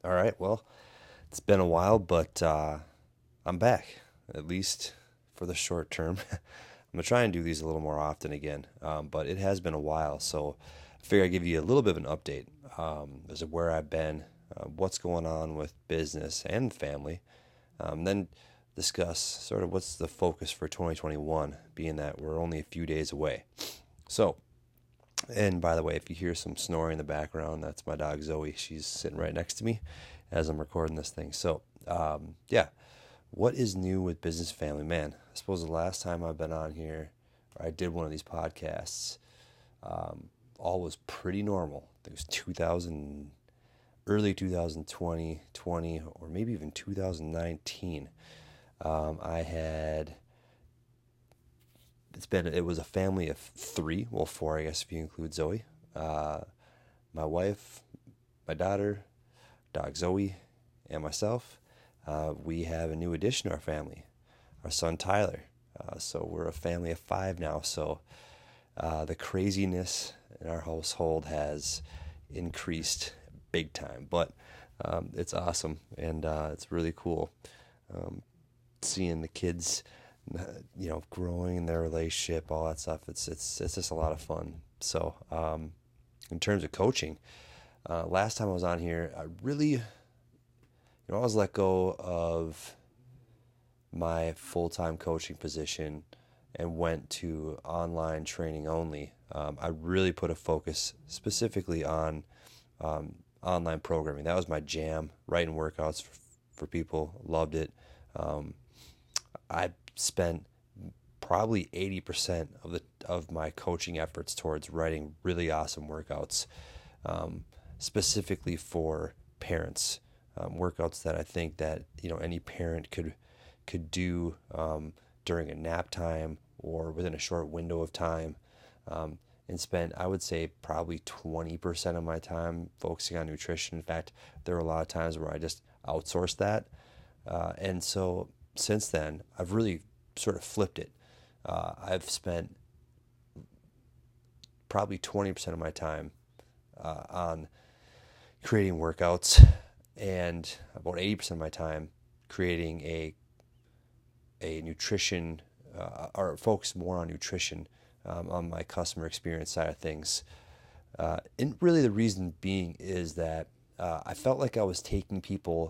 All right, well, it's been a while, but I'm back, at least for the short term. I'm gonna try and do these a little more often again, but it has been a while, so I figure I'd give you a little bit of an update as to where I've been, what's going on with business and family, then discuss sort of what's the focus for 2021, being that we're only a few days away. So, and by the way, if you hear some snoring in the background, that's my dog Zoe. She's sitting right next to me as I'm recording this thing. So, yeah, what is new with business family? Man, I suppose the last time I've been on here, or I did one of these podcasts, all was pretty normal. I think it was 2000, early 2020, 20, or maybe even 2019. I had it was a family of three, well, four, I guess, if you include Zoe. Uh, my wife, my daughter, dog Zoe, and myself. We have a new addition to our family, our son Tyler. So we're a family of five now. So the craziness in our household has increased big time, but it's awesome and it's really cool seeing the kids, growing in their relationship, all that stuff. It's just a lot of fun. So in terms of coaching, last time I was on here, I was let go of my full-time coaching position and went to online training only. I really put a focus specifically on online programming. That was my jam, writing workouts for people. Loved it. I spent probably 80% of my coaching efforts towards writing really awesome workouts, specifically for parents. Workouts that I think that any parent could do during a nap time or within a short window of time, and spend, I would say, probably 20% of my time focusing on nutrition. In fact, there were a lot of times where I just outsourced that, and so since then I've really sort of flipped it. I've spent probably 20% of my time on creating workouts, and about 80% of my time creating a nutrition, or focus more on nutrition, on my customer experience side of things. And really the reason being is that I felt like I was taking people,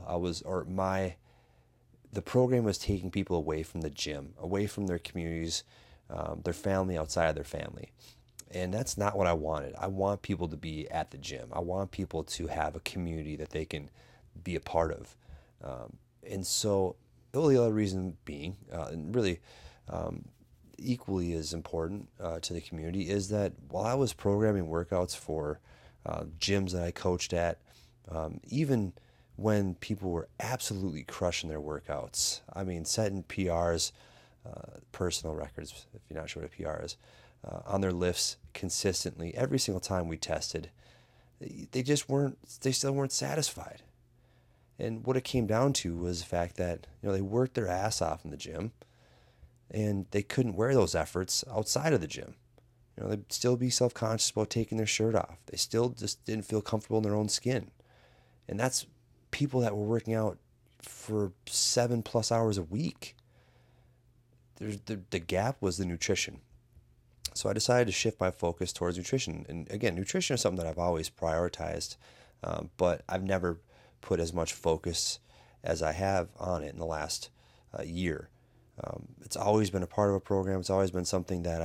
the program was taking people away from the gym, away from their communities, their family, outside of their family. And that's not what I wanted. I want people to be at the gym. I want people to have a community that they can be a part of. And so the only other reason being, and really equally as important to the community, is that while I was programming workouts for gyms that I coached at, even when people were absolutely crushing their workouts, I mean, setting PRs, personal records, if you're not sure what a PR is, on their lifts consistently every single time we tested, they still weren't satisfied. And what it came down to was the fact that they worked their ass off in the gym, and they couldn't wear those efforts outside of the gym. They'd still be self-conscious about taking their shirt off. They still just didn't feel comfortable in their own skin. And that's people that were working out for 7+ hours a week. The gap was the nutrition. So I decided to shift my focus towards nutrition. And again, nutrition is something that I've always prioritized, but I've never put as much focus as I have on it in the last year. It's always been a part of a program. It's always been something that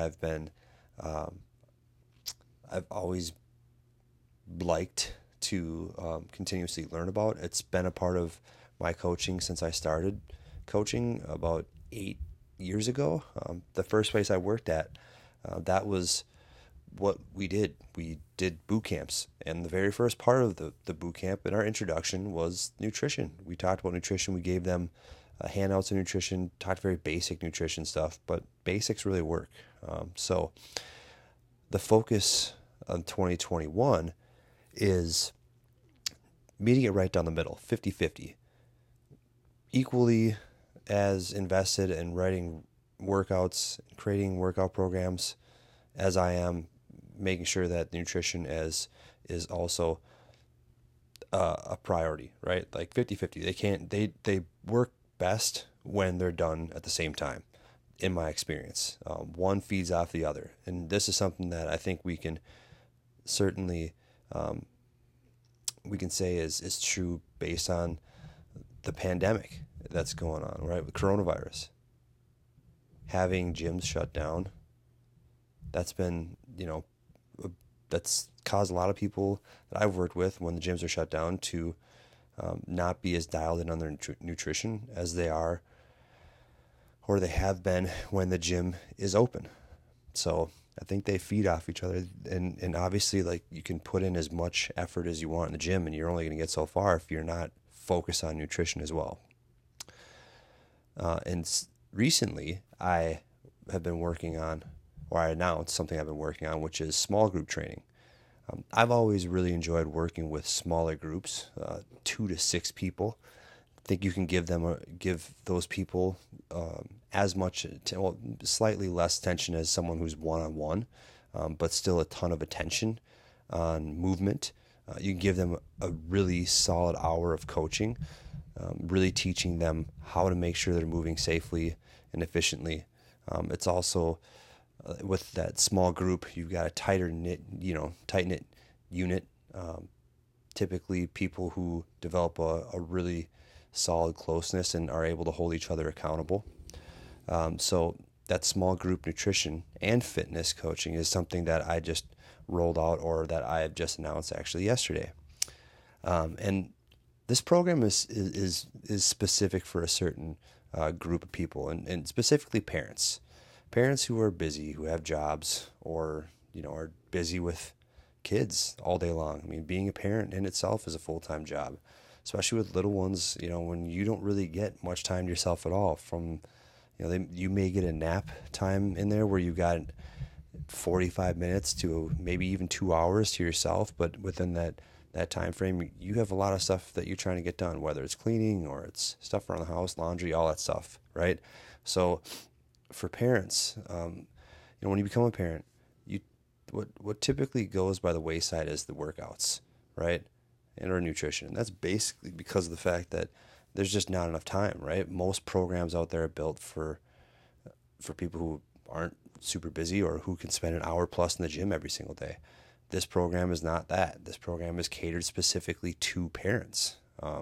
I've always liked to continuously learn about. It's been a part of my coaching since I started coaching about 8 years ago. The first place I worked at, that was what we did. We did boot camps, and the very first part of the boot camp in our introduction was nutrition. We talked about nutrition. We gave them handouts of nutrition, talked very basic nutrition stuff, but basics really work. So the focus on 2021 is meeting it right down the middle, 50-50. Equally as invested in writing workouts, creating workout programs, as I am making sure that nutrition is also a priority, right? Like 50-50. They work best when they're done at the same time, in my experience. One feeds off the other. And this is something that I think we can certainly, we can say is true based on the pandemic that's going on, right? With coronavirus. Having gyms shut down, that's been, that's caused a lot of people that I've worked with when the gyms are shut down to not be as dialed in on their nutrition as they are or they have been when the gym is open. So I think they feed off each other. And obviously, like, you can put in as much effort as you want in the gym, and you're only going to get so far if you're not focused on nutrition as well. Recently, I have been working on, or I announced something I've been working on, which is small group training. I've always really enjoyed working with smaller groups, 2 to 6 people. I think you can give those people as much, slightly less attention as someone who's one-on-one, but still a ton of attention on movement. You can give them a really solid hour of coaching, really teaching them how to make sure they're moving safely and efficiently. It's also with that small group, you've got a tight-knit unit. Typically, people who develop a really solid closeness and are able to hold each other accountable. So that small group nutrition and fitness coaching is something that I just rolled out, or that I have just announced actually yesterday. And this program is specific for a certain group of people, and specifically parents who are busy, who have jobs, or are busy with kids all day long. I mean, being a parent in itself is a full-time job, especially with little ones. When you don't really get much time to yourself at all. From you may get a nap time in there where you got 45 minutes to maybe even 2 hours to yourself, but within that time frame, you have a lot of stuff that you're trying to get done, whether it's cleaning or it's stuff around the house, laundry, all that stuff, right? So for parents, when you become a parent, what typically goes by the wayside is the workouts, right? And or nutrition. And that's basically because of the fact that there's just not enough time, right? Most programs out there are built for people who aren't super busy or who can spend an hour plus in the gym every single day. This program is not that. This program is catered specifically to parents.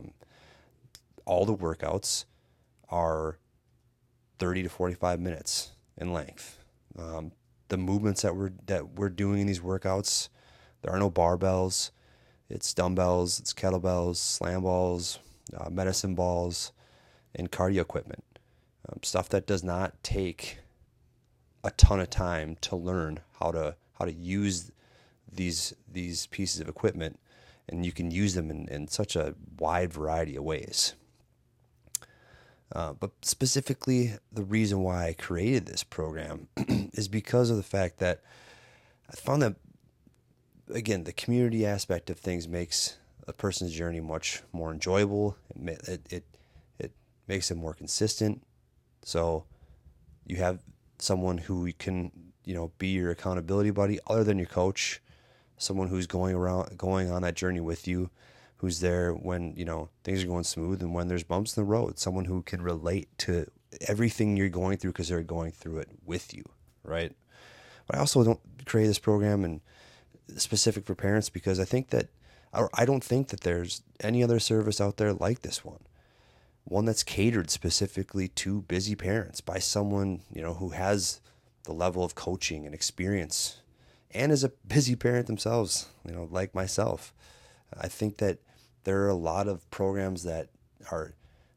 All the workouts are 30 to 45 minutes in length. The movements that we're doing in these workouts, there are no barbells. It's dumbbells, it's kettlebells, slam balls, medicine balls, and cardio equipment. Stuff that does not take a ton of time to learn how to use these pieces of equipment, and you can use them in such a wide variety of ways. But specifically, the reason why I created this program is because of the fact that I found that, again, the community aspect of things makes a person's journey much more enjoyable. It makes it more consistent. So you have someone who can, be your accountability buddy other than your coach, someone who's going on that journey with you, who's there when, things are going smooth and when there's bumps in the road, someone who can relate to everything you're going through because they're going through it with you, right? But I also don't create this program and specific for parents because I don't think that there's any other service out there like this one that's catered specifically to busy parents by someone, who has the level of coaching and experience and is a busy parent themselves, like myself. I think that there are a lot of programs that are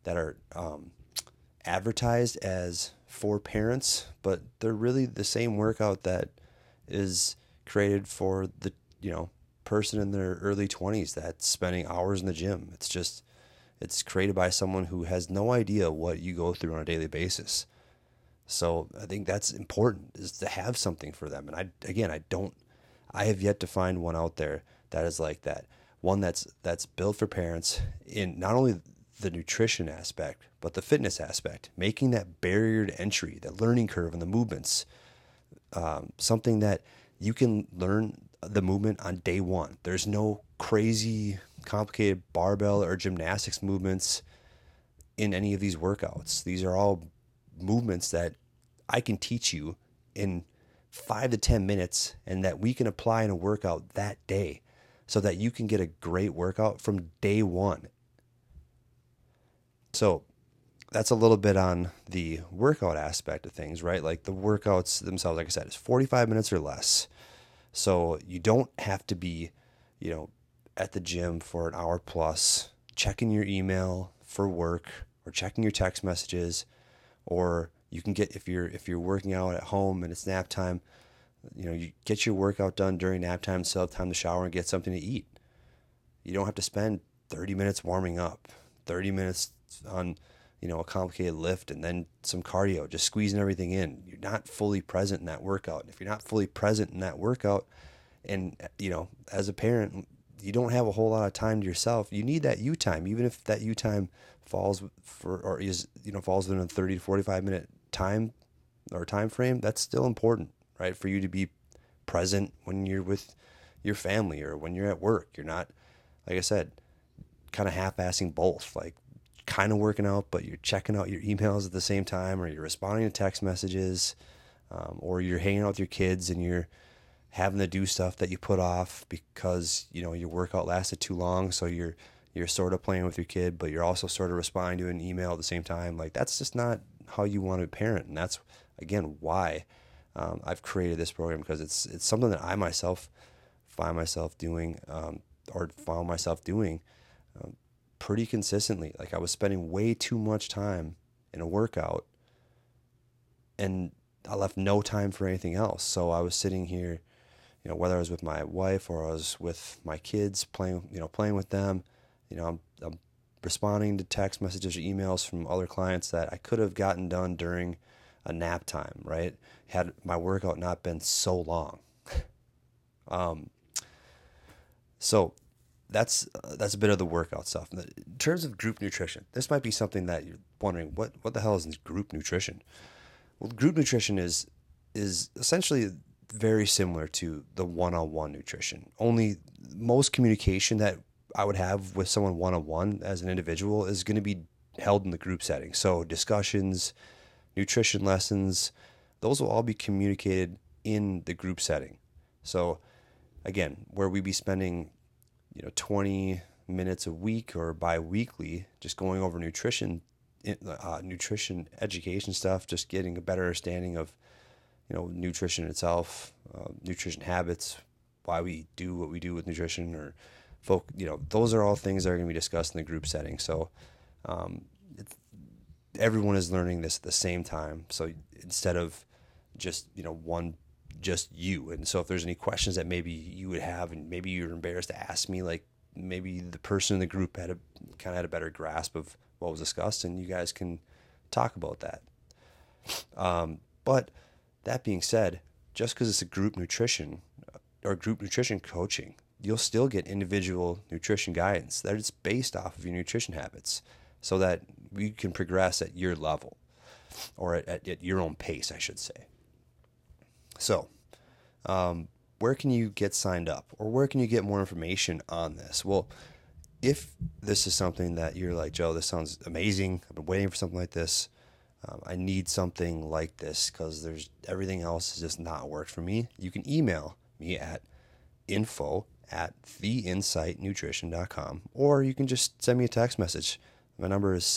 advertised as for parents, but they're really the same workout that is created for the person in their early 20s that's spending hours in the gym. It's created by someone who has no idea what you go through on a daily basis. So I think that's important, is to have something for them. And I have yet to find one out there that is like that. One that's built for parents in not only the nutrition aspect, but the fitness aspect, making that barrier to entry, that learning curve and the movements, something that you can learn the movement on day one. There's no crazy complicated barbell or gymnastics movements in any of these workouts. These are all movements that I can teach you in 5 to 10 minutes and that we can apply in a workout that day so that you can get a great workout from day one. So that's a little bit on the workout aspect of things, right? Like the workouts themselves, like I said, is 45 minutes or less. So you don't have to be, at the gym for an hour plus, checking your email for work or checking your text messages, or you can get, if you're working out at home and it's nap time, you get your workout done during nap time, still have time to shower and get something to eat. You don't have to spend 30 minutes warming up, 30 minutes on, a complicated lift and then some cardio, just squeezing everything in. You're not fully present in that workout. And if you're not fully present in that workout and, as a parent, you don't have a whole lot of time to yourself, you need that you time, even if that you time falls within a 30 to 45 minute time or time frame, that's still important, right? For you to be present when you're with your family or when you're at work. You're not, like I said, kind of half-assing both, like kind of working out, but you're checking out your emails at the same time, or you're responding to text messages, or you're hanging out with your kids and you're having to do stuff that you put off because, your workout lasted too long. So you're sort of playing with your kid, but you're also sort of responding to an email at the same time. Like that's just not how you want to parent. And that's, again, why I've created this program, because it's something that I myself found myself doing pretty consistently. Like I was spending way too much time in a workout and I left no time for anything else. So I was sitting here, whether I was with my wife or I was with my kids playing with them, I'm responding to text messages or emails from other clients that I could have gotten done during a nap time, right? Had my workout not been so long. So that's a bit of the workout stuff. In terms of group nutrition, this might be something that you're wondering, what the hell is group nutrition? Well, group nutrition is essentially very similar to the one-on-one nutrition. Only most communication that I would have with someone one-on-one as an individual is going to be held in the group setting. So discussions, nutrition lessons, those will all be communicated in the group setting. So again, where we be spending 20 minutes a week or bi-weekly just going over nutrition education stuff, just getting a better understanding of nutrition itself, nutrition habits, why we do what we do with nutrition, or those are all things that are going to be discussed in the group setting. So everyone is learning this at the same time. So instead of just just you. And so if there's any questions that maybe you would have and maybe you're embarrassed to ask me, like maybe the person in the group had a better grasp of what was discussed and you guys can talk about that. But that being said, just because it's a group nutrition or group nutrition coaching, you'll still get individual nutrition guidance that is based off of your nutrition habits so that we can progress at your level or at your own pace, I should say. So, where can you get signed up or where can you get more information on this? Well, if this is something that you're like, Joe, this sounds amazing. I've been waiting for something like this. I need something like this because everything else has just not worked for me. You can email me at info@theinsightnutrition.com, or you can just send me a text message. My number is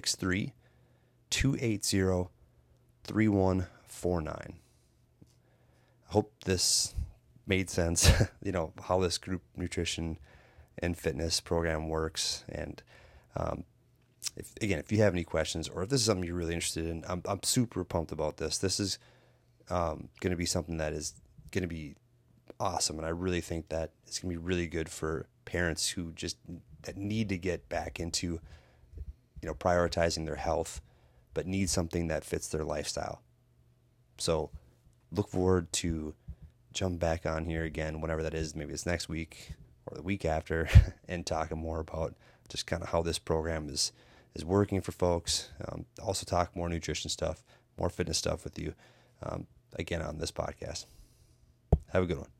763-280-3149. I hope this made sense, how this group nutrition and fitness program works. And if you have any questions or if this is something you're really interested in, I'm super pumped about this. This is going to be something that is going to be awesome. And I really think that it's going to be really good for parents that need to get back into, prioritizing their health, but need something that fits their lifestyle. So look forward to jump back on here again, whenever that is. Maybe it's next week or the week after, and talking more about just kind of how this program is working for folks. Also talk more nutrition stuff, more fitness stuff with you, again on this podcast. Have a good one.